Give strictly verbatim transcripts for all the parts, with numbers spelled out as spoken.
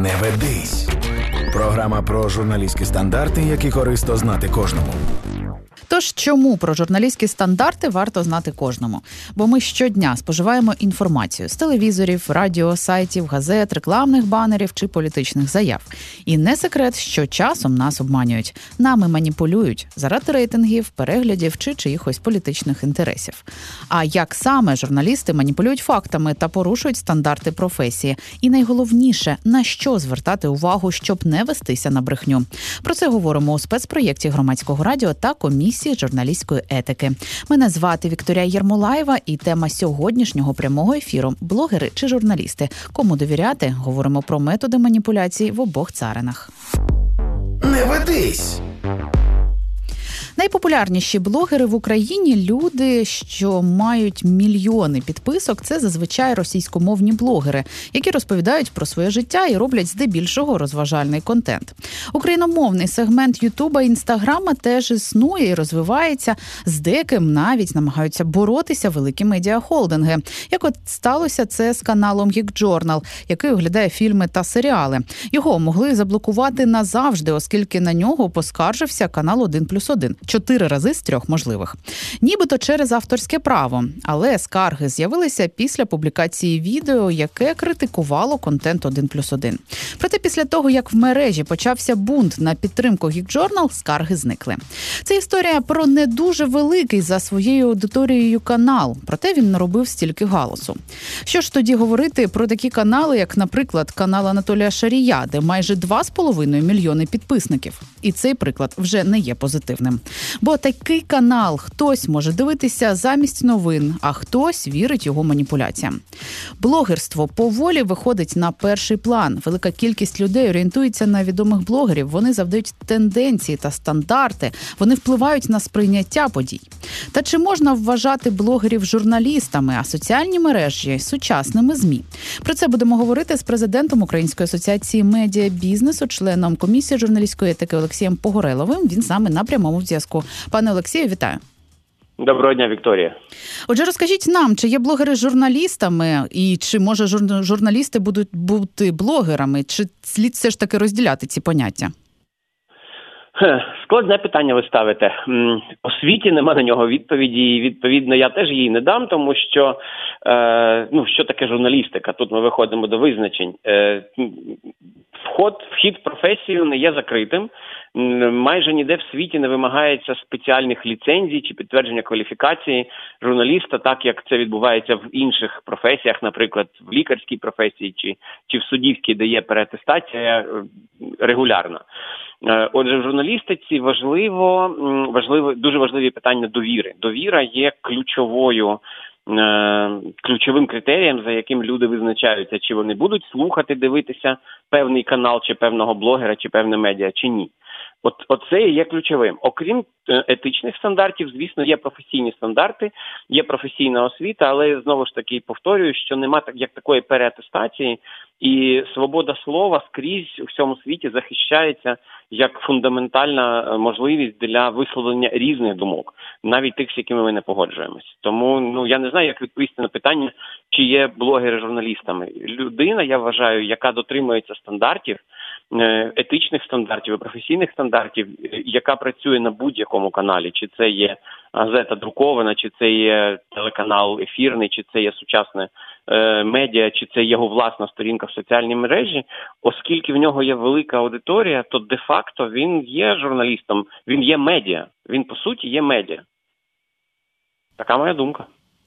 Не ведись. Програма про журналістські стандарти, які корисно знати кожному. Тож, чому про журналістські стандарти варто знати кожному? Бо ми щодня споживаємо інформацію з телевізорів, радіо, сайтів, газет, рекламних банерів чи політичних заяв. І не секрет, що часом нас обманюють. Нами маніпулюють заради рейтингів, переглядів чи чиїхось політичних інтересів. А як саме журналісти маніпулюють фактами та порушують стандарти професії? І найголовніше, на що звертати увагу, щоб не вестися на брехню? Про це говоримо у спецпроєкті Громадського радіо та комісії журналістської етики. Мене звати Вікторія Єрмолаєва, і тема сьогоднішнього прямого ефіру – блогери чи журналісти. Кому довіряти? Говоримо про методи маніпуляцій в обох царинах. Не ведись! Найпопулярніші блогери в Україні – люди, що мають мільйони підписок. Це зазвичай російськомовні блогери, які розповідають про своє життя і роблять здебільшого розважальний контент. Україномовний сегмент Ютуба і Інстаграма теж існує і розвивається. З деяким навіть намагаються боротися великі медіахолдинги. Як от сталося це з каналом Geek Journal, який оглядає фільми та серіали. Його могли заблокувати назавжди, оскільки на нього поскаржився канал один плюс один. Чотири рази з трьох можливих. Нібито через авторське право. Але скарги з'явилися після публікації відео, яке критикувало контент один плюс один. Проте після того, як в мережі почався бунт на підтримку Geek Journal, скарги зникли. Це історія про не дуже великий за своєю аудиторією канал. Проте він наробив стільки галасу. Що ж тоді говорити про такі канали, як, наприклад, канал Анатолія Шарія, де майже два з половиною мільйони підписників? І цей приклад вже не є позитивним. Бо такий канал хтось може дивитися замість новин, а хтось вірить його маніпуляціям. Блогерство поволі виходить на перший план. Велика кількість людей орієнтується на відомих блогерів. Вони завдають тенденції та стандарти. Вони впливають на сприйняття подій. Та чи можна вважати блогерів журналістами, а соціальні мережі – сучасними ЗМІ? Про це будемо говорити з президентом Української асоціації медіабізнесу, членом комісії журналістської етики Олексієм Погореловим. Він саме на прямому зв'язку. Пане Олексію, вітаю. Доброго дня, Вікторія. Отже, розкажіть нам, чи є блогери журналістами, і чи, може, журналісти будуть бути блогерами, чи слід все ж таки розділяти ці поняття? Складне питання ви ставите. У світі нема на нього відповіді, і, відповідно, я теж її не дам, тому що, е, ну, що таке журналістика? Тут ми виходимо до визначень. Е, вход, вхід в професію не є закритим. Майже ніде в світі не вимагається спеціальних ліцензій чи підтвердження кваліфікації журналіста, так як це відбувається в інших професіях, наприклад, в лікарській професії чи, чи в суддівській, де є переатестація регулярна. Отже, в журналістиці важливо, важливо, дуже важливі питання довіри. Довіра є ключовою, ключовим критерієм, за яким люди визначаються, чи вони будуть слухати, дивитися певний канал, чи певного блогера, чи певне медіа, чи ні. От, оце є ключовим. Окрім етичних стандартів, звісно, є професійні стандарти, є професійна освіта, але, знову ж таки, повторюю, що нема так, як такої переатестації, і свобода слова скрізь у всьому світі захищається як фундаментальна можливість для висловлення різних думок, навіть тих, з якими ми не погоджуємось. Тому, ну, я не знаю, як відповісти на питання, чи є блогери журналістами. Людина, я вважаю, яка дотримується стандартів, етичних стандартів і професійних стандартів, яка працює на будь-якому каналі, чи це є газета друкована, чи це є телеканал ефірний, чи це є сучасне е, медіа, чи це його власна сторінка в соціальній мережі, оскільки в нього є велика аудиторія, то де-факто він є журналістом, він є медіа, він по суті є медіа. Така моя думка.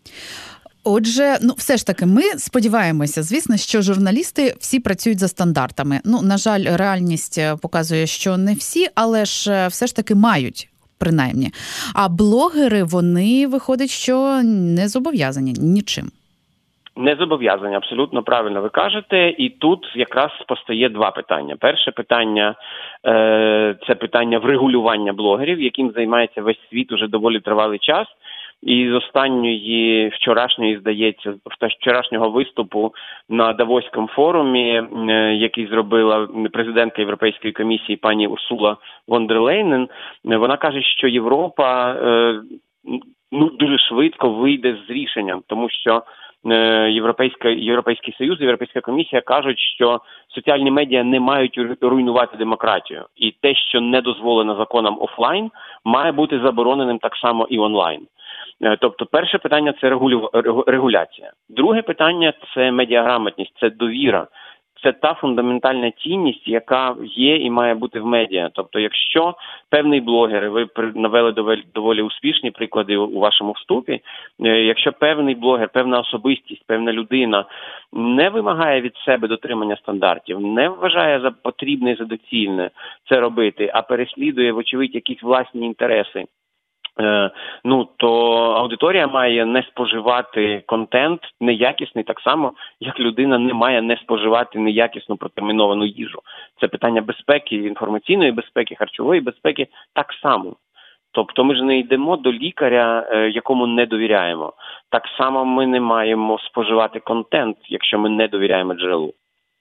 Отже, ну все ж таки, ми сподіваємося, звісно, що журналісти всі працюють за стандартами. Ну, на жаль, реальність показує, що не всі, але ж все ж таки мають, принаймні. А блогери, вони, виходить, що не зобов'язані нічим. Не зобов'язані, абсолютно правильно ви кажете. І тут якраз постає два питання. Перше питання е, – це питання врегулювання блогерів, яким займається весь світ уже доволі тривалий час. І з останньої вчорашньої, здається, вчорашнього виступу на Давоському форумі, який зробила президентка Європейської комісії пані Урсула фон дер Лейнен, вона каже, що Європа ну, дуже швидко вийде з рішенням, тому що Європейська, Європейський Союз, Європейська комісія кажуть, що соціальні медіа не мають руйнувати демократію. І те, що не дозволено законом офлайн, має бути забороненим так само і онлайн. Тобто перше питання – це регулю... регуляція. Друге питання – це медіаграмотність, це довіра. Це та фундаментальна цінність, яка є і має бути в медіа. Тобто, якщо певний блогер, ви навели доволі, доволі успішні приклади у вашому вступі, якщо певний блогер, певна особистість, певна людина не вимагає від себе дотримання стандартів, не вважає за потрібне і за доцільне це робити, а переслідує, вочевидь, якісь власні інтереси, ну, то аудиторія має не споживати контент неякісний так само, як людина не має не споживати неякісну протерміновану їжу. Це питання безпеки, інформаційної безпеки, харчової безпеки так само. Тобто ми ж не йдемо до лікаря, якому не довіряємо. Так само ми не маємо споживати контент, якщо ми не довіряємо джерелу.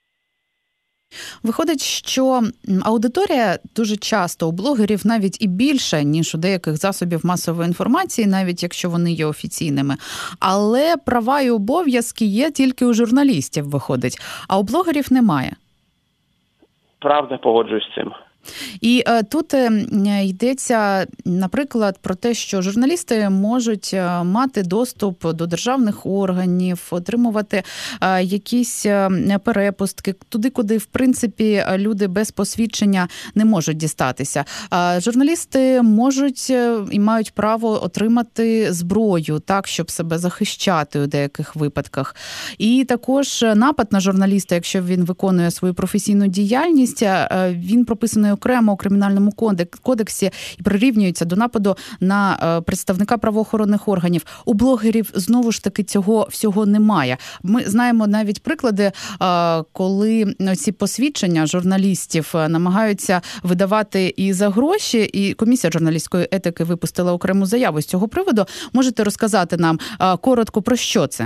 Виходить, що аудиторія дуже часто у блогерів навіть і більше, ніж у деяких засобів масової інформації, навіть якщо вони є офіційними. Але права і обов'язки є тільки у журналістів, виходить, а у блогерів немає. Правда, погоджуюсь з цим. І е, тут е, йдеться, наприклад, про те, що журналісти можуть е, мати доступ до державних органів, отримувати е, якісь е, перепустки туди, куди, в принципі, люди без посвідчення не можуть дістатися. Е, журналісти можуть е, і мають право отримати зброю, так, щоб себе захищати у деяких випадках. І також напад на журналіста, якщо він виконує свою професійну діяльність, е, він прописаний окремо у Кримінальному кодексі і прирівнюється до нападу на представника правоохоронних органів. У блогерів, знову ж таки, цього всього немає. Ми знаємо навіть приклади, коли ці посвідчення журналістів намагаються видавати і за гроші, і Комісія журналістської етики випустила окрему заяву з цього приводу. Можете розказати нам коротко, про що це?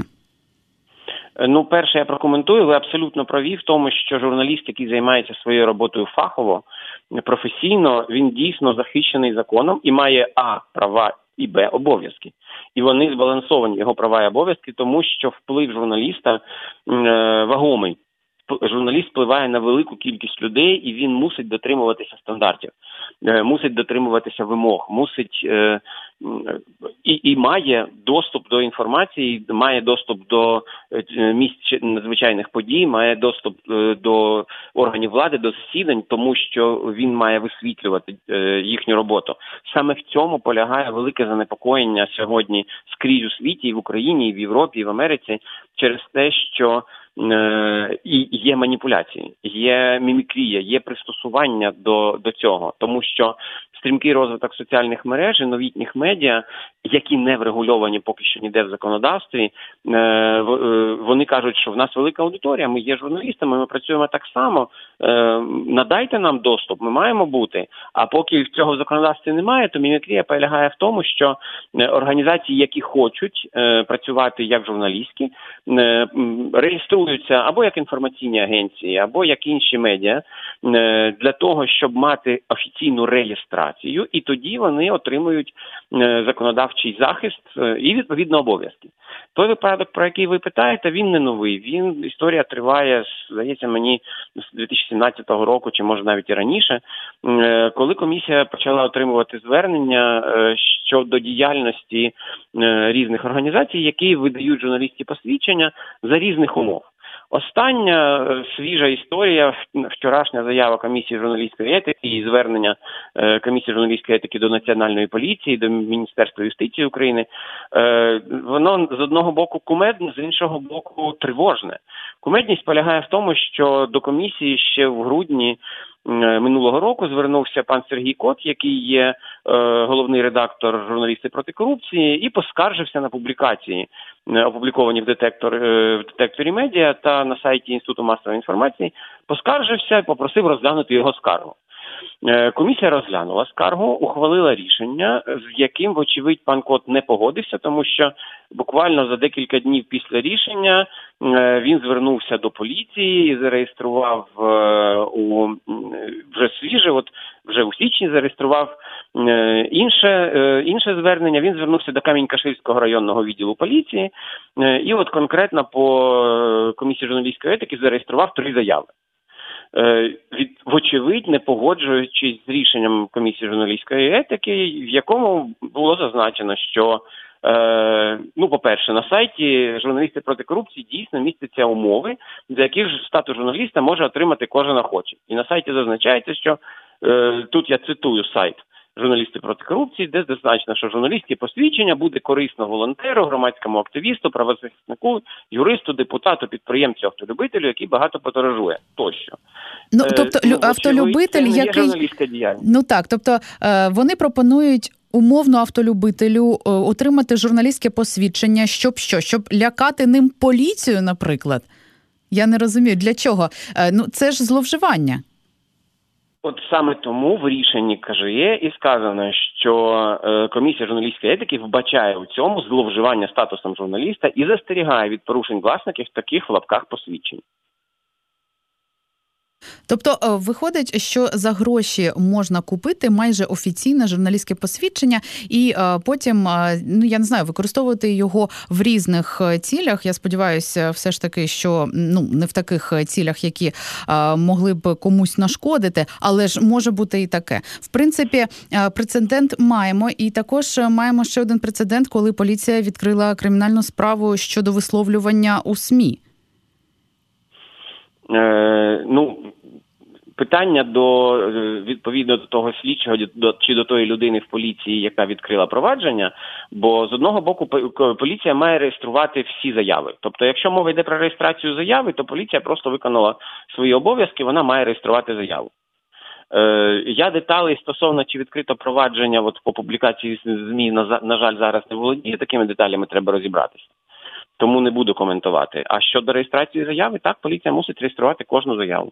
Ну, перше, я прокоментую. Ви абсолютно праві в тому, що журналіст, який займається своєю роботою фахово, професійно, він дійсно захищений законом і має а. права і б. обов'язки. І вони збалансовані, його права і обов'язки, тому що вплив журналіста е, вагомий. Журналіст впливає на велику кількість людей, і він мусить дотримуватися стандартів, е, мусить дотримуватися вимог, мусить е, і, і має доступ до інформації, має доступ до е, місць надзвичайних подій, має доступ е, до органів влади, до засідань, тому що він має висвітлювати е, їхню роботу. Саме в цьому полягає велике занепокоєння сьогодні скрізь у світі, і в Україні, і в Європі, і в Америці, через те, що і є маніпуляції, є мімікрія, є пристосування до, до цього, тому що стрімкий розвиток соціальних мереж і новітніх медіа, які не врегульовані поки що ніде в законодавстві, вони кажуть, що в нас велика аудиторія, ми є журналістами, ми працюємо так само, надайте нам доступ, ми маємо бути, а поки цього в законодавстві немає, то мімікрія полягає в тому, що організації, які хочуть працювати як журналістські, реєструються або як інформаційні агенції, або як інші медіа, для того, щоб мати офіційну реєстрацію, і тоді вони отримують законодавчий захист і, відповідно, обов'язки. Той випадок, про який ви питаєте, він не новий. Він, історія триває, здається мені, з дві тисячі сімнадцятого року, чи може навіть і раніше, коли комісія почала отримувати звернення щодо діяльності різних організацій, які видають журналістські посвідчення за різних умов. Остання свіжа історія, вчорашня заява Комісії журналістської етики і звернення Комісії журналістської етики до Національної поліції, до Міністерства юстиції України, воно з одного боку кумедне, з іншого боку тривожне. Кумедність полягає в тому, що до комісії ще в грудні минулого року звернувся пан Сергій Кот, який є е, головний редактор «Журналісти проти корупції», і поскаржився на публікації, е, опубліковані в, детектор, е, в детекторі медіа та на сайті Інституту масової інформації, поскаржився і попросив розглянути його скаргу. Комісія розглянула скаргу, ухвалила рішення, з яким, вочевидь, пан Кот не погодився, тому що буквально за декілька днів після рішення він звернувся до поліції і зареєстрував у вже свіже, от вже у січні зареєстрував інше, інше звернення. Він звернувся до Камінь-Каширського районного відділу поліції і от конкретно по комісії журналістської етики зареєстрував три заяви. Від, вочевидь, не погоджуючись з рішенням комісії журналістської етики, в якому було зазначено, що, е, ну, по-перше, на сайті «Журналісти проти корупції» дійсно містяться умови, за яких статус журналіста може отримати кожен охочий. І на сайті зазначається, що, е, тут я цитую сайт «Журналісти проти корупції», де зазначено, що журналістське посвідчення буде корисно волонтеру, громадському активісту, правозахиснику, юристу, депутату, підприємцю, автолюбителю, який багато подорожує, тощо. Ну, тобто е, ну, автолюбитель, це не є який... журналістська діяльність. Ну так, тобто е, вони пропонують умовно автолюбителю е, отримати журналістське посвідчення, щоб що? Щоб лякати ним поліцію, наприклад? Я не розумію, для чого? Е, ну, це ж зловживання. От саме тому в рішенні КЖЄ і сказано, що е, комісія журналістської етики вбачає у цьому зловживання статусом журналіста і застерігає від порушень власників таких в лапках посвідчень. Тобто виходить, що за гроші можна купити майже офіційне журналістське посвідчення і а, потім, а, ну я не знаю, використовувати його в різних цілях. Я сподіваюся, все ж таки, що ну не в таких цілях, які а, могли б комусь нашкодити, але ж може бути і таке. В принципі, прецедент маємо, і також маємо ще один прецедент, коли поліція відкрила кримінальну справу щодо висловлювання у СМІ. Е, ну, питання до, відповідно до того слідчого до, чи до тої людини в поліції, яка відкрила провадження, бо з одного боку поліція має реєструвати всі заяви. Тобто, якщо мова йде про реєстрацію заяви, то поліція просто виконала свої обов'язки, вона має реєструвати заяву. Е, я деталей стосовно чи відкрито провадження от по публікації ЗМІ, на, на жаль, зараз не володію, такими деталями треба розібратися. Тому не буду коментувати. А щодо реєстрації заяви, так, поліція мусить реєструвати кожну заяву.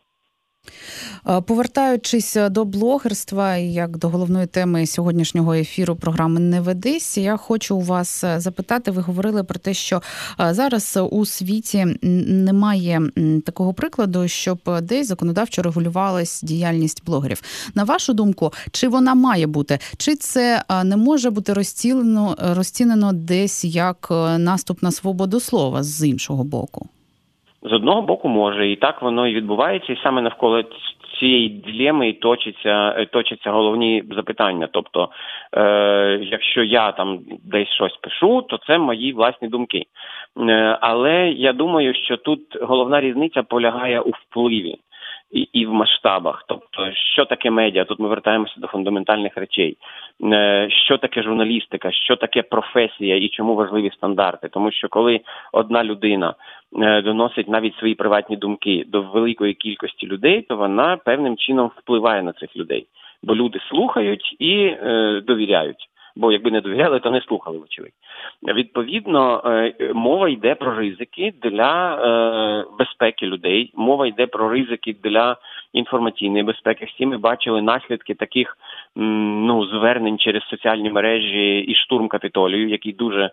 Повертаючись до блогерства, як до головної теми сьогоднішнього ефіру програми «Не ведись», я хочу у вас запитати, ви говорили про те, що зараз у світі немає такого прикладу, щоб десь законодавчо регулювалась діяльність блогерів. На вашу думку, чи вона має бути? Чи це не може бути розцінено, розцінено десь як наступ на свободу слова з іншого боку? З одного боку може, і так воно і відбувається, і саме навколо цієї дилеми і точаться, точаться головні запитання. Тобто, е, якщо я там десь щось пишу, то це мої власні думки. Е, але я думаю, що тут головна різниця полягає у впливі і, і в масштабах. Тобто, що таке медіа? Тут ми вертаємося до фундаментальних речей. Е, що таке журналістика? Що таке професія і чому важливі стандарти? Тому що коли одна людина доносить навіть свої приватні думки до великої кількості людей, то вона певним чином впливає на цих людей. Бо люди слухають і е, довіряють. Бо якби не довіряли, то не слухали, вочевидь. Відповідно, е, мова йде про ризики для е, безпеки людей, мова йде про ризики для інформаційної безпеки. Всі ми бачили наслідки таких м, ну, звернень через соціальні мережі і штурм Капітолію, який дуже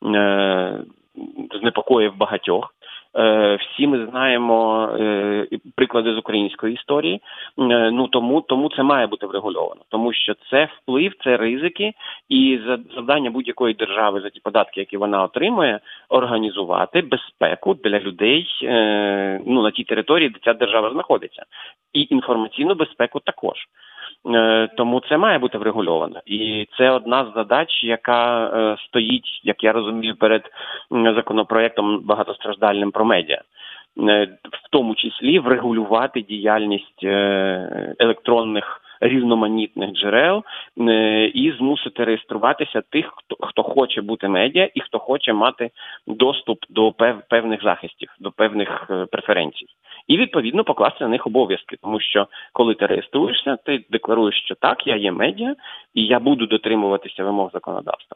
е, знепокоїв багатьох. Всі ми знаємо е, приклади з української історії, е, ну тому, тому це має бути врегульовано, тому що це вплив, це ризики, і завдання будь-якої держави за ті податки, які вона отримує, організувати безпеку для людей е, ну, на тій території, де ця держава знаходиться, і інформаційну безпеку також. Тому це має бути врегульовано. І це одна з задач, яка е, стоїть, як я розумію, перед законопроектом багатостраждальним про медіа. Е, в тому числі врегулювати діяльність е, електронних різноманітних джерел е, і змусити реєструватися тих, хто, хто хоче бути медіа і хто хоче мати доступ до пев, певних захистів, до певних е, преференцій. І, відповідно, покласти на них обов'язки, тому що, коли ти реєструєшся, ти декларуєш, що так, я є медіа, і я буду дотримуватися вимог законодавства.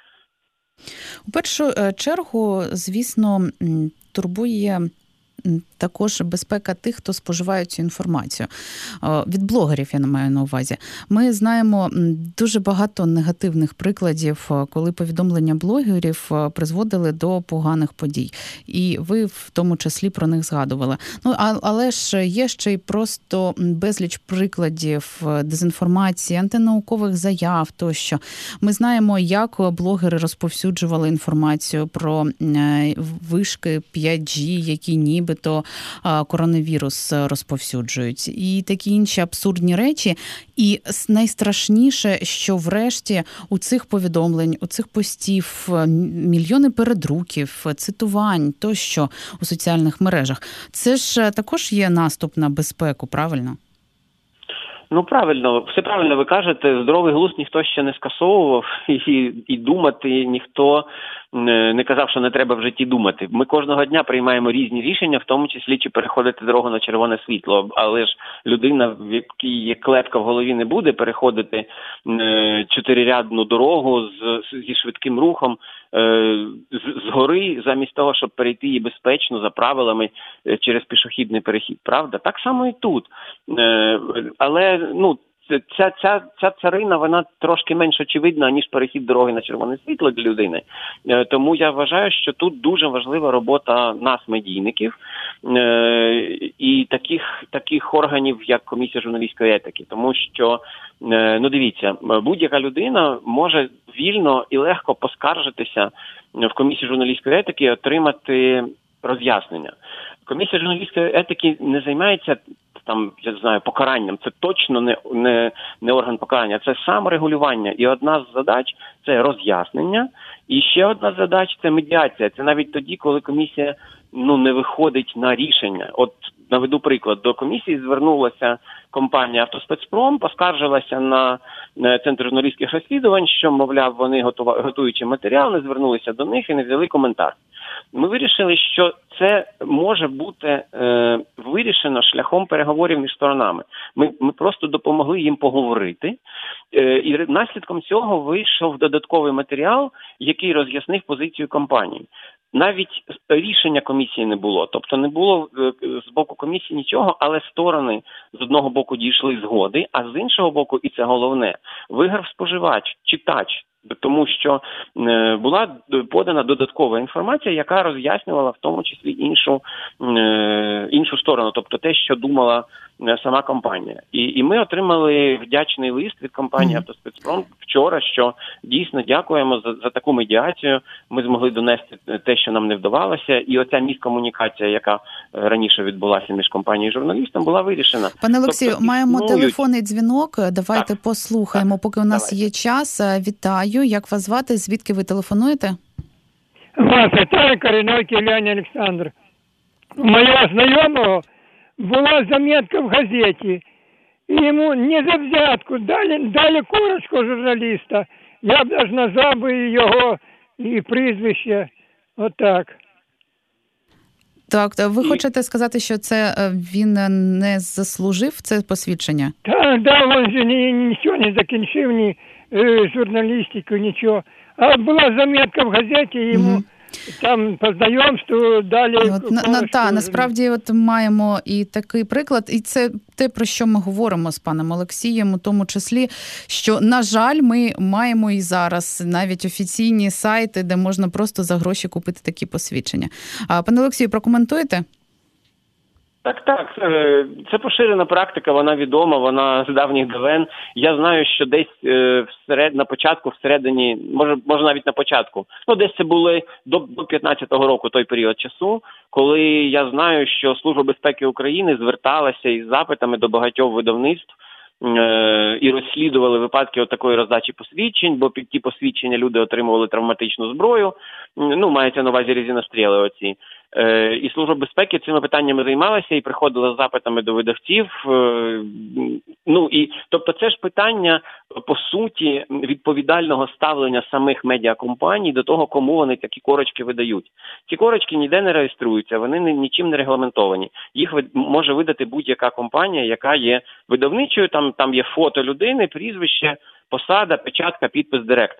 У першу чергу, звісно, турбує також безпека тих, хто споживає цю інформацію. Від блогерів, я не маю на увазі. Ми знаємо дуже багато негативних прикладів, коли повідомлення блогерів призводили до поганих подій. І ви в тому числі про них згадували. Ну, але ж є ще й просто безліч прикладів дезінформації, антинаукових заяв тощо. Ми знаємо, як блогери розповсюджували інформацію про вишки п'ять джі, які нібито коронавірус розповсюджують. І такі інші абсурдні речі. І найстрашніше, що врешті у цих повідомлень, у цих постів мільйони передруків, цитувань тощо у соціальних мережах. Це ж також є наступ на безпеку, правильно? Ну, правильно, все правильно ви кажете, здоровий глузд ніхто ще не скасовував, і, і думати ніхто не казав, що не треба в житті думати. Ми кожного дня приймаємо різні рішення, в тому числі, чи переходити дорогу на червоне світло. Але ж людина, в якій є клепка в голові, не буде переходити е, чотирирядну дорогу з, зі швидким рухом е, з, з гори, замість того, щоб перейти її безпечно, за правилами, е, через пішохідний перехід. Правда? Так само і тут. Е, але, ну, Ця, ця, ця царина, вона трошки менш очевидна, ніж перехід дороги на червоне світло для людини. Тому я вважаю, що тут дуже важлива робота нас, медійників, і таких, таких органів, як Комісія журналістської етики. Тому що, ну дивіться, будь-яка людина може вільно і легко поскаржитися в Комісії журналістської етики і отримати роз'яснення. Комісія журналістської етики не займається там, я знаю, покаранням. Це точно не, не, не орган покарання, це саморегулювання. І одна з задач – це роз'яснення. І ще одна задача – це медіація. Це навіть тоді, коли комісія ну, не виходить на рішення. От наведу приклад. До комісії звернулася компанія «Автоспецпром», поскаржилася на Центр журналістських розслідувань, що, мовляв, вони готуючи матеріал, не звернулися до них і не взяли коментар. Ми вирішили, що це може бути е, вирішено шляхом переговорів між сторонами. Ми, ми просто допомогли їм поговорити, е, і наслідком цього вийшов додатковий матеріал, який роз'яснив позицію компанії. Навіть рішення комісії не було, тобто не було е, з боку комісії нічого, але сторони з одного боку дійшли згоди, а з іншого боку, і це головне, виграв споживач, читач. Тому що е, була подана додаткова інформація, яка роз'яснювала в тому числі іншу, е, іншу сторону, тобто те, що думала е, сама компанія. І, і ми отримали вдячний лист від компанії «Автоспецпром» вчора, що дійсно дякуємо за, за таку медіацію, ми змогли донести те, що нам не вдавалося, і оця міскомунікація, яка раніше відбулася між компанією і журналістом, була вирішена. Пане Олексію, тобто, маємо існують... телефонний дзвінок, давайте так, послухаємо, так, поки у нас давайте. є час. Вітаю. Як вас звати? Звідки ви телефонуєте? Вас вітає Коренойки Леонід Олександр. У моего знайомого була заметка в газеті. Йому не за взятку дали, дали корочку журналіста. Я б аж назвав би його і прізвище. Отак. Так, ви хочете сказати, що це він не заслужив це посвідчення? Так, да, він же ні, нічого не закінчив, ні е, журналістику, нічого. А була заметка в газеті, йому угу. там по знайомству далі... От, на, на, та, насправді от маємо і такий приклад, і це те, про що ми говоримо з паном Олексієм, у тому числі, що, на жаль, ми маємо і зараз навіть офіційні сайти, де можна просто за гроші купити такі посвідчення. А, пане Олексію, прокоментуєте? Так, так, це поширена практика, вона відома, вона з давніх давен. Я знаю, що десь всеред, на початку, всередині, може, може навіть на початку, ну десь це були до, до п'ятнадцятого року той період часу, коли я знаю, що Служба безпеки України зверталася із запитами до багатьох видавництв е- і розслідували випадки такої роздачі посвідчень, бо під ті посвідчення люди отримували травматичну зброю, ну, мається на увазі резиностріли оці. І Служба безпеки цими питаннями займалася і приходила з запитами до видавців. Ну і тобто це ж питання, по суті, відповідального ставлення самих медіакомпаній до того, кому вони такі корочки видають. Ці корочки ніде не реєструються, вони нічим не регламентовані. Їх може видати будь-яка компанія, яка є видавничою, там, там є фото людини, прізвище, посада, печатка, підпис директора.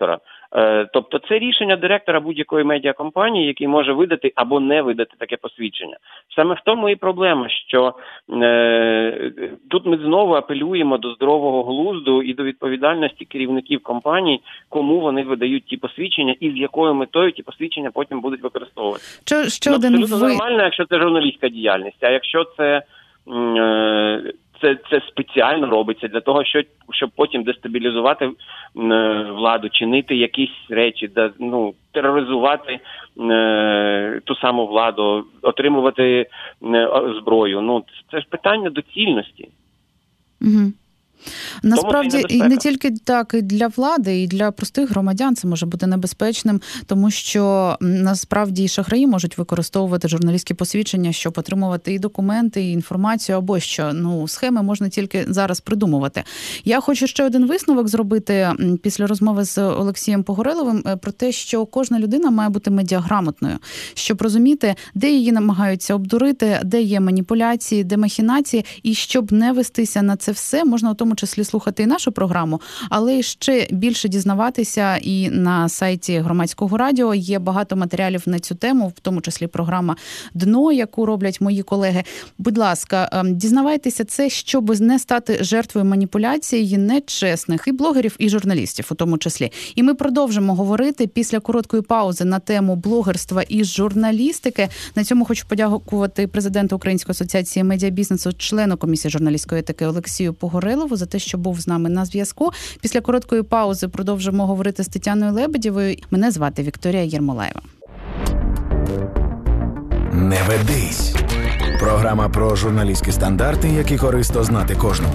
Тобто це рішення директора будь-якої медіакомпанії, який може видати або не видати таке посвідчення. Саме в тому і проблема, що е, тут ми знову апелюємо до здорового глузду і до відповідальності керівників компаній, кому вони видають ті посвідчення і з якою метою ті посвідчення потім будуть використовувати. Що, що ну, один абсолютно ви... нормально, якщо це журналістська діяльність, а якщо це... Е, Це, це спеціально робиться для того, щоб, щоб потім дестабілізувати е, владу, чинити якісь речі, да, ну, тероризувати е, ту саму владу, отримувати е, зброю. Ну, це ж питання доцільності. Угу. Насправді, і не тільки так, і для влади, і для простих громадян це може бути небезпечним, тому що насправді і шахраї можуть використовувати журналістські посвідчення, щоб отримувати і документи, і інформацію або що. Ну, схеми можна тільки зараз придумувати. Я хочу ще один висновок зробити після розмови з Олексієм Погореловим про те, що кожна людина має бути медіаграмотною, щоб розуміти, де її намагаються обдурити, де є маніпуляції, де махінації, і щоб не вестися на це все, можна у тому числі слухати і нашу програму, але ще більше дізнаватися і на сайті Громадського радіо є багато матеріалів на цю тему, в тому числі програма «Дно», яку роблять мої колеги. Будь ласка, дізнавайтеся це, щоб не стати жертвою маніпуляції нечесних і блогерів, і журналістів у тому числі. І ми продовжимо говорити після короткої паузи на тему блогерства і журналістики. На цьому хочу подякувати президенту Української асоціації медіабізнесу, члену комісії журналістської етики Олексію Погорелову за те, що був з нами на зв'язку. Після короткої паузи продовжимо говорити з Тетяною Лебедєвою. Мене звати Вікторія Єрмолаєва. Не ведись. Програма про журналістські стандарти, які корисно знати кожному.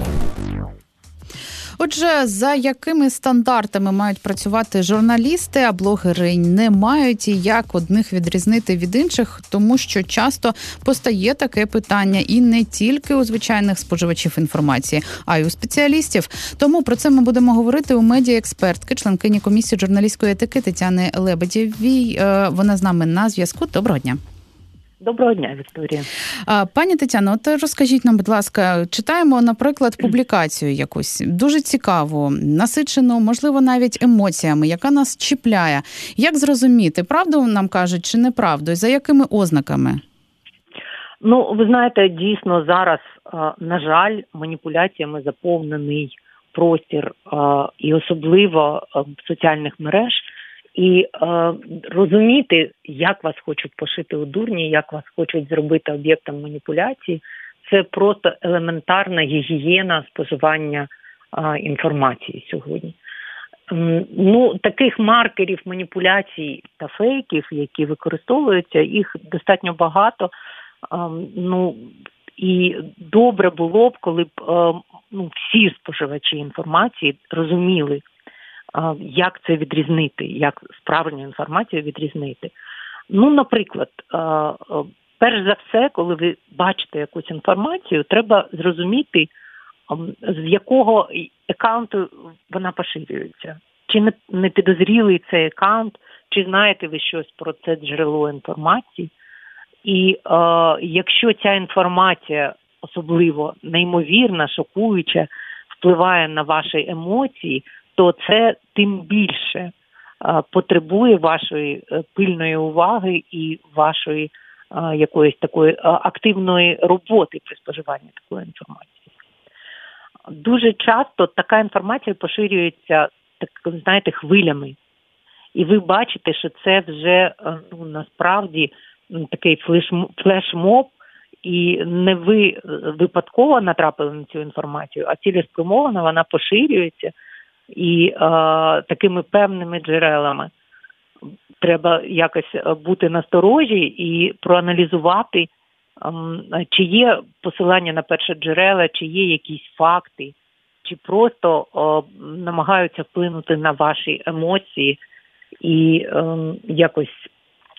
Отже, за якими стандартами мають працювати журналісти, а блогери не мають, і як одних відрізнити від інших, тому що часто постає таке питання і не тільки у звичайних споживачів інформації, а й у спеціалістів. Тому про це ми будемо говорити у медіаекспертки, членкині комісії журналістської етики Тетяни Лебедєвій. Вона з нами на зв'язку. Доброго дня. Доброго дня, Вікторія. Пані Тетяно, от розкажіть нам, будь ласка, читаємо, наприклад, публікацію якусь, дуже цікаву, насичену, можливо, навіть емоціями, яка нас чіпляє. Як зрозуміти, правду нам кажуть чи неправду, і за якими ознаками? Ну, ви знаєте, дійсно зараз, на жаль, маніпуляціями заповнений простір, і особливо соціальних мереж. І е, розуміти, як вас хочуть пошити у дурні, як вас хочуть зробити об'єктом маніпуляції, це просто елементарна гігієна споживання е, інформації сьогодні. Ем, ну, таких маркерів маніпуляцій та фейків, які використовуються, їх достатньо багато. Ем, ну, і добре було б, коли б е, ну, всі споживачі інформації розуміли, як це відрізнити, як правильну інформацію відрізнити. Ну, наприклад, перш за все, коли ви бачите якусь інформацію, треба зрозуміти, з якого аккаунту вона поширюється. Чи не підозрілий цей аккаунт, чи знаєте ви щось про це джерело інформації. І е, якщо ця інформація особливо неймовірна, шокуюча, впливає на ваші емоції, то це тим більше а, потребує вашої а, пильної уваги і вашої а, якоїсь такої а, активної роботи при споживанні такої інформації. Дуже часто така інформація поширюється, так, знаєте, хвилями. І ви бачите, що це вже ну, насправді такий флешмоб, і не ви випадково натрапили на цю інформацію, а цілеспрямовано вона поширюється. І е, такими певними джерелами треба якось бути насторожі і проаналізувати, е, чи є посилання на перше джерела, чи є якісь факти, чи просто е, намагаються вплинути на ваші емоції і е, якось,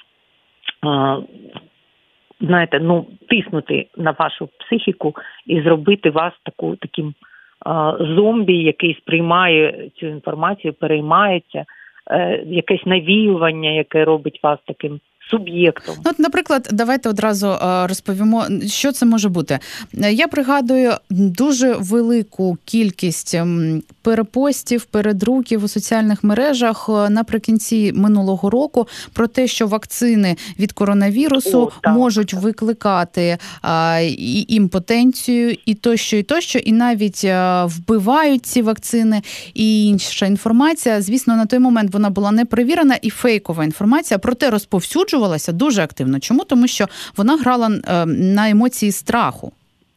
е, знаєте, ну, тиснути на вашу психіку і зробити вас таку, таким зомбі, який сприймає цю інформацію, переймається, е, якесь навіювання, яке робить вас таким суб'єктом. Ну, от, наприклад, давайте одразу розповімо, що це може бути. Я пригадую дуже велику кількість перепостів, передруків у соціальних мережах наприкінці минулого року про те, що вакцини від коронавірусу О, так, можуть так. викликати а, і імпотенцію, і тощо, і тощо, і навіть а, вбивають ці вакцини, і інша інформація. Звісно, на той момент вона була неперевірена і фейкова інформація, проте розповсюджувалася дуже активно. Чому? Тому що вона грала а, на емоції страху.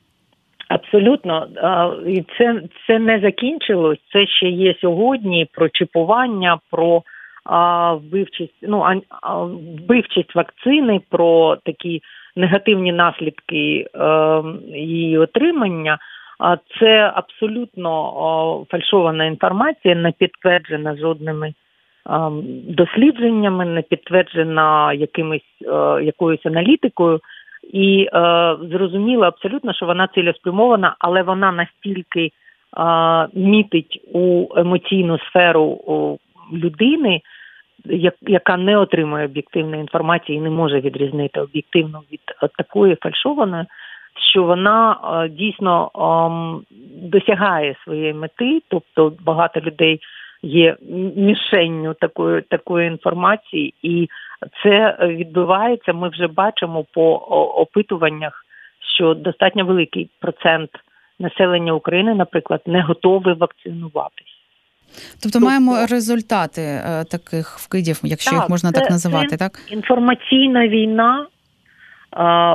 Абсолютно. І це, це не закінчилось. Це ще є сьогодні про чіпування, про а, вбивчість, ну, а, вбивчість вакцини, про такі негативні наслідки а, її отримання. А це абсолютно а, фальшована інформація, не підтверджена жодними а, дослідженнями, не підтверджена якимось, а, якоюсь аналітикою. І е, зрозуміло абсолютно, що вона цілеспрямована, але вона настільки е, мітить у емоційну сферу у людини, як, яка не отримує об'єктивної інформації і не може відрізнити об'єктивну від такої фальшованої, що вона е, дійсно е, досягає своєї мети, тобто багато людей є мішенню такої, такої інформації, і це відбувається, ми вже бачимо по опитуваннях, що достатньо великий процент населення України, наприклад, не готовий вакцинуватись. Тобто, тобто маємо результати е, таких вкидів, якщо так, їх можна це, так називати, це так? Інформаційна війна, е,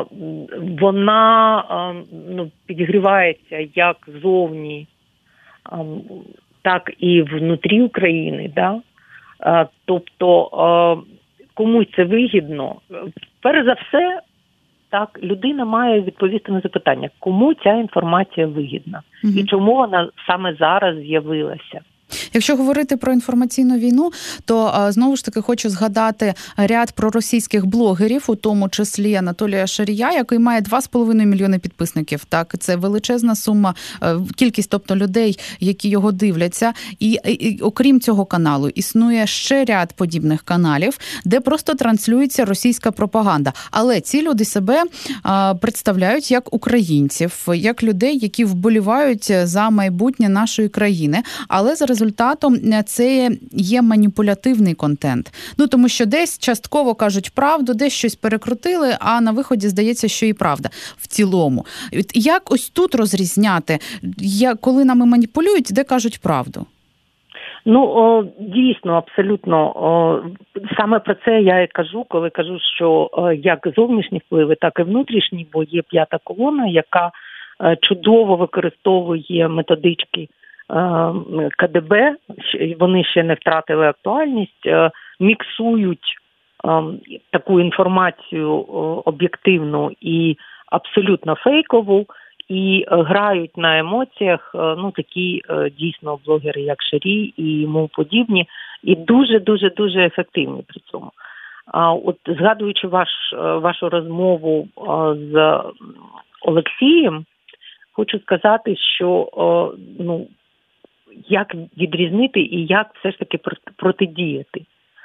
вона е, ну, підігрівається як зовні, е, так і внутрі України, да? Е, тобто е, комусь це вигідно. Перш за все, так, людина має відповісти на запитання, кому ця інформація вигідна угу. і чому вона саме зараз з'явилася. Якщо говорити про інформаційну війну, то знову ж таки хочу згадати ряд проросійських блогерів, у тому числі Анатолія Шарія, який має два з половиною мільйони підписників. Так, це величезна сума, кількість, тобто людей, які його дивляться. І, і окрім цього каналу, існує ще ряд подібних каналів, де просто транслюється російська пропаганда. Але ці люди себе а, представляють як українців, як людей, які вболівають за майбутнє нашої країни. Але за результатом це є маніпулятивний контент. Ну, тому що десь частково кажуть правду, десь щось перекрутили, а на виході здається, що і правда в цілому. Як ось тут розрізняти, коли нами маніпулюють, де кажуть правду? Ну, о, дійсно, абсолютно. О, саме про це я і кажу, коли кажу, що о, як зовнішні впливи, так і внутрішні, бо є п'ята колона, яка о, чудово використовує методички ка де бе, вони ще не втратили актуальність, міксують таку інформацію об'єктивну і абсолютно фейкову, і грають на емоціях, ну, такі дійсно блогери, як Шарій і йому подібні, і дуже-дуже-дуже ефективні при цьому. От згадуючи ваш, вашу розмову з Олексієм, хочу сказати, що, ну, як відрізнити і як все ж таки протидіяти.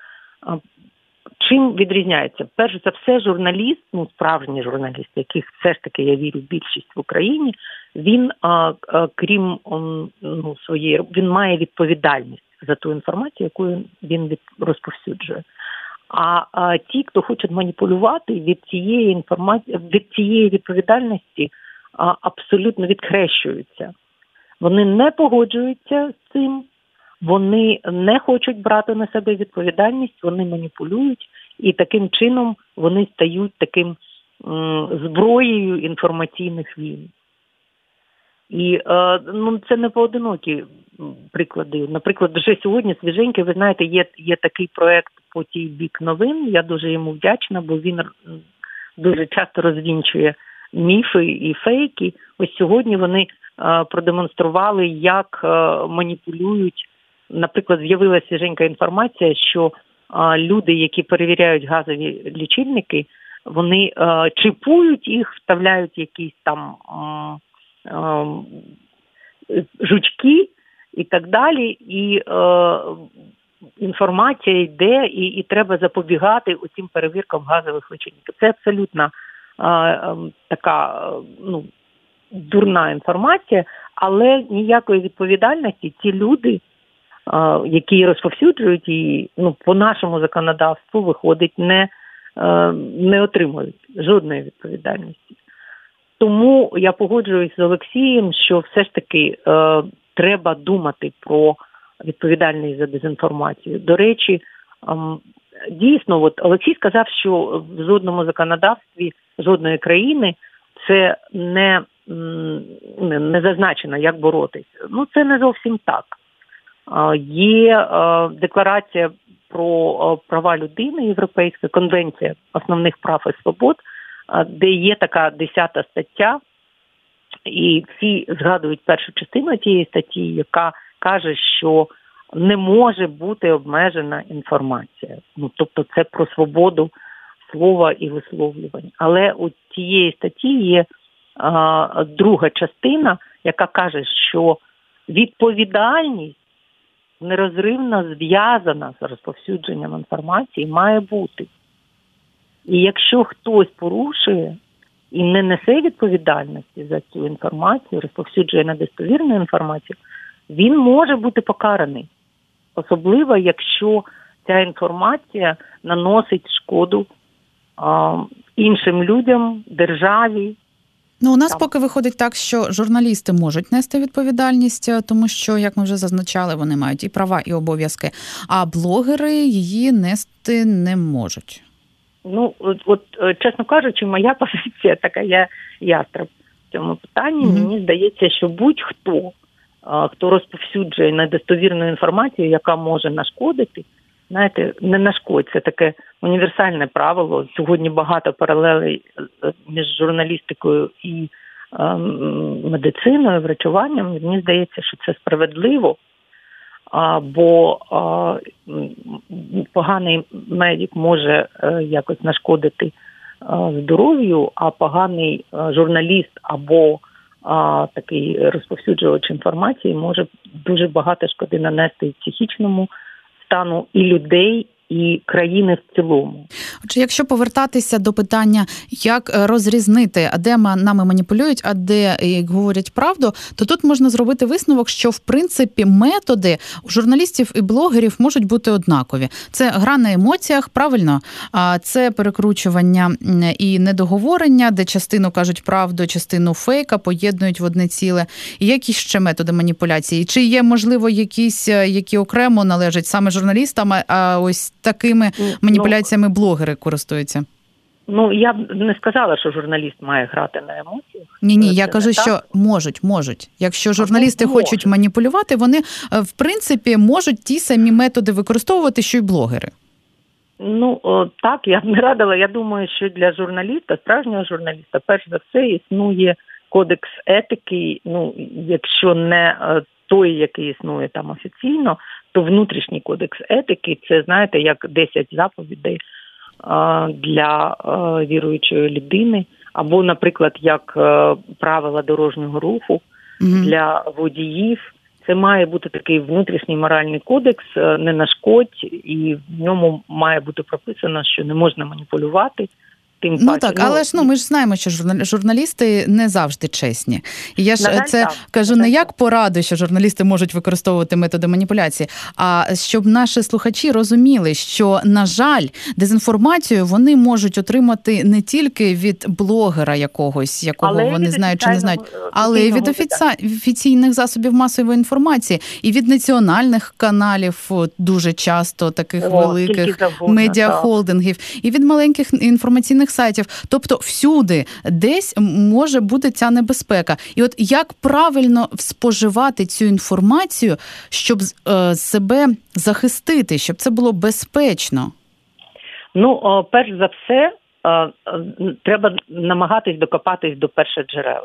Чим відрізняється? Перш за все, журналіст, ну, справжній журналіст, яких все ж таки, я вірю, більшість в Україні, він, а, а, крім он, ну, своєї, він має відповідальність за ту інформацію, яку він від, розповсюджує. А, а ті, хто хочуть маніпулювати, від цієї інформації, від цієї відповідальності а, абсолютно відхрещуються. Вони не погоджуються з цим, вони не хочуть брати на себе відповідальність, вони маніпулюють, і таким чином вони стають таким м, зброєю інформаційних війн. І е, ну, це не поодинокі приклади. Наприклад, вже сьогодні свіженький, ви знаєте, є, є такий проект «По тій бік новин», я дуже йому вдячна, бо він дуже часто розвінчує міфи і фейки. Ось сьогодні вони е, продемонстрували, як е, маніпулюють. Наприклад, з'явилася свіженька інформація, що е, люди, які перевіряють газові лічильники, вони е, чіпують їх, вставляють якісь там е, е, жучки і так далі. І е, інформація йде і, і треба запобігати цим перевіркам газових лічильників. Це абсолютно а, а, така ну, дурна інформація, але ніякої відповідальності ті люди, а, які розповсюджують її, ну, по нашому законодавству виходить, не, а, не отримують жодної відповідальності. Тому я погоджуюсь з Олексієм, що все ж таки е, треба думати про відповідальність за дезінформацію. До речі, е, дійсно, от Олексій сказав, що в жодному законодавстві жодної країни це не, не, не зазначено, як боротися. Ну, це не зовсім так. Е, є е, декларація про е, права людини, Європейська конвенція основних прав і свобод, де є така десята стаття, і всі згадують першу частину тієї статті, яка каже, що не може бути обмежена інформація. Ну, тобто це про свободу слова і висловлювань. Але у цієї статті є а, друга частина, яка каже, що відповідальність нерозривно зв'язана з розповсюдженням інформації має бути. І якщо хтось порушує і не несе відповідальності за цю інформацію, розповсюджує недостовірну інформацію, він може бути покараний. Особливо, якщо ця інформація наносить шкоду а, іншим людям, державі. Ну, у нас Там. поки виходить так, що журналісти можуть нести відповідальність, тому що, як ми вже зазначали, вони мають і права, і обов'язки, а блогери її нести не можуть. Ну, от, от, чесно кажучи, моя позиція така, я ястреб в цьому питанні. Mm-hmm. Мені здається, що будь-хто, хто розповсюджує недостовірну інформацію, яка може нашкодити, знаєте, не нашкодить. Це таке універсальне правило. Сьогодні багато паралелей між журналістикою і е, медициною, врачуванням. Мені здається, що це справедливо. А, бо а, поганий медик може а, якось нашкодити а, здоров'ю, а поганий а, журналіст або а, такий розповсюджувач інформації може дуже багато шкоди нанести і психічному стану і людей, і країни в цілому. Отже, якщо повертатися до питання, як розрізнити, а де нами маніпулюють, а де говорять правду, то тут можна зробити висновок, що, в принципі, методи у журналістів і блогерів можуть бути однакові. Це гра на емоціях, правильно? Це перекручування і недоговорення, де частину кажуть правду, частину фейка, поєднують в одне ціле. І які ще методи маніпуляції? Чи є, можливо, якісь, які окремо належать саме журналістам, а ось такими маніпуляціями блогери користуються? Ну, я б не сказала, що журналіст має грати на емоціях. Ні-ні, я кажу, що можуть, можуть. Якщо журналісти ну, хочуть маніпулювати, вони, в принципі, можуть ті самі методи використовувати, що й блогери. Ну, о, так, я б не радила. Я думаю, що для журналіста, справжнього журналіста, перш за все, існує кодекс етики, ну, якщо не той, який існує там офіційно, то внутрішній кодекс етики, це, знаєте, як десять заповідей а, для а, віруючої людини, або, наприклад, як а, правила дорожнього руху mm-hmm. для водіїв. Це має бути такий внутрішній моральний кодекс, не нашкодь, і в ньому має бути прописано, що не можна маніпулювати. Тим ну паче, так, ну, але ж ну ми ж знаємо, що журналісти не завжди чесні. І я ж жаль, це так, кажу жаль, не як пораду, що журналісти можуть використовувати методи маніпуляції, а щоб наші слухачі розуміли, що, на жаль, дезінформацію вони можуть отримати не тільки від блогера якогось, якого але вони знають чи не знають, але й від офіці... офіційних засобів масової інформації, і від національних каналів дуже часто, таких О, великих медіахолдингів, і від маленьких інформаційних сайтів. Тобто всюди десь може бути ця небезпека. І от як правильно споживати цю інформацію, щоб е, себе захистити, щоб це було безпечно? Ну, о, перш за все, е, треба намагатись докопатись до першоджерела.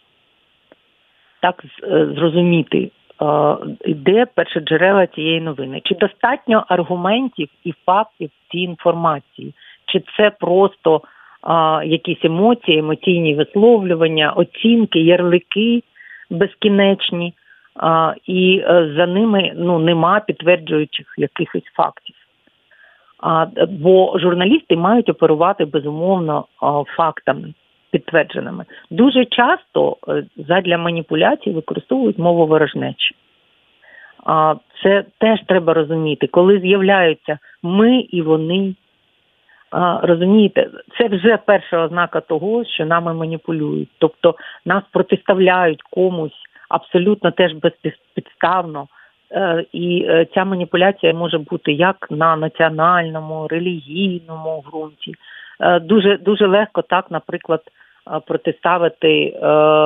Так, е, зрозуміти, е, де першоджерела цієї новини. Чи достатньо аргументів і фактів цій інформації? Чи це просто а, якісь емоції, емоційні висловлювання, оцінки, ярлики безкінечні, а, і а, за ними ну, нема підтверджуючих якихось фактів. А, бо журналісти мають оперувати, безумовно, а, фактами підтвердженими. Дуже часто а, задля маніпуляцій використовують мову ворожнечі. А, це теж треба розуміти. Коли з'являються ми і вони, а, розумієте, це вже перша ознака того, що нами маніпулюють. Тобто нас протиставляють комусь абсолютно теж безпідставно. Е, і е, ця маніпуляція може бути як на національному, релігійному ґрунті. Е, дуже, дуже легко так, наприклад, протиставити е,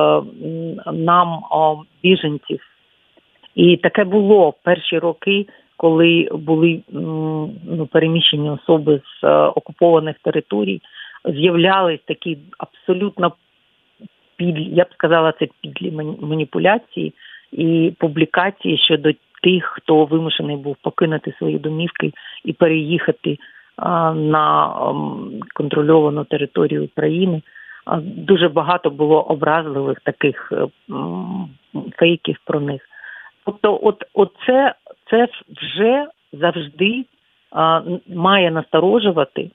нам о, біженців. І таке було в перші роки, коли були ну, переміщені особи з е, окупованих територій, з'являлись такі абсолютно підлі, я б сказала, це підлі маніпуляції і публікації щодо тих, хто вимушений був покинути свої домівки і переїхати а, на а, контрольовану територію України. А, дуже багато було образливих таких а, фейків про них. Тобто, от, от це, це вже завжди а, має насторожувати.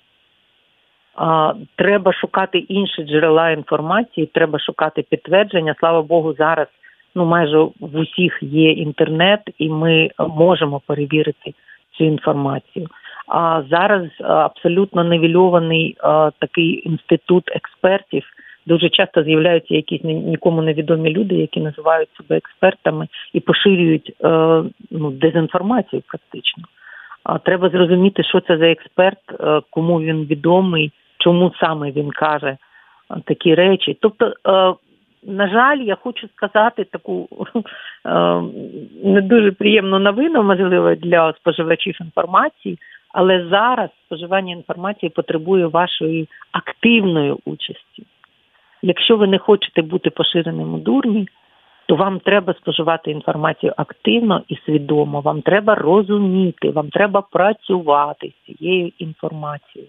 А, треба шукати інші джерела інформації, треба шукати підтвердження. Слава Богу, зараз ну, майже в усіх є інтернет, і ми можемо перевірити цю інформацію. А зараз абсолютно нівельований а, такий інститут експертів. Дуже часто з'являються якісь нікому невідомі люди, які називають себе експертами і поширюють а, ну, дезінформацію практично. А, треба зрозуміти, що це за експерт, а, кому він відомий, чому саме він каже а, такі речі. Тобто, а, на жаль, я хочу сказати таку е, не дуже приємну новину, можливо, для споживачів інформації, але зараз споживання інформації потребує вашої активної участі. Якщо ви не хочете бути поширеним у дурні, то вам треба споживати інформацію активно і свідомо, вам треба розуміти, вам треба працювати з цією інформацією.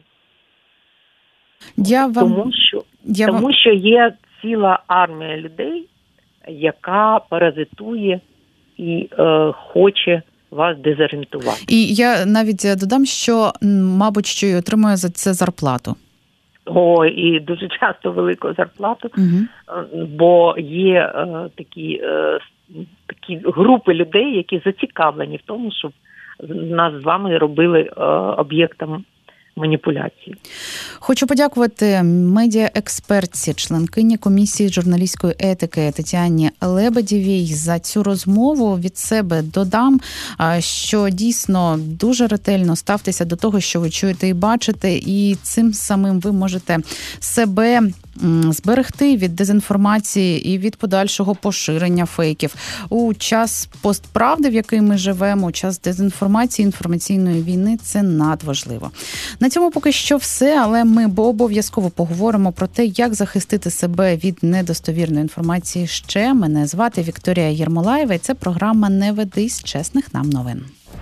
Я вам... Тому що, Я тому вам... що є ціла армія людей, яка паразитує і е, хоче вас дезорієнтувати. І я навіть додам, що, мабуть, що й отримує за це зарплату. О, і дуже часто велику зарплату, угу. Бо є е, такі, е, такі групи людей, які зацікавлені в тому, щоб нас з вами робили е, об'єктом маніпуляції. Хочу подякувати медіаекспертці, членкині комісії журналістської етики Тетяні Лебедєвій за цю розмову. Від себе додам, що дійсно дуже ретельно ставтеся до того, що ви чуєте і бачите, і цим самим ви можете себе зберегти від дезінформації і від подальшого поширення фейків. У час постправди, в який ми живемо, у час дезінформації, інформаційної війни, це надважливо. На цьому поки що все, але ми обов'язково поговоримо про те, як захистити себе від недостовірної інформації ще. Мене звати Вікторія Єрмолаєва, і це програма «Не ведись» чесних нам новин.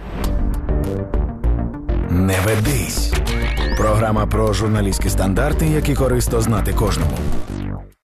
«Не ведись» – програма про журналістські стандарти, які корисно знати кожному.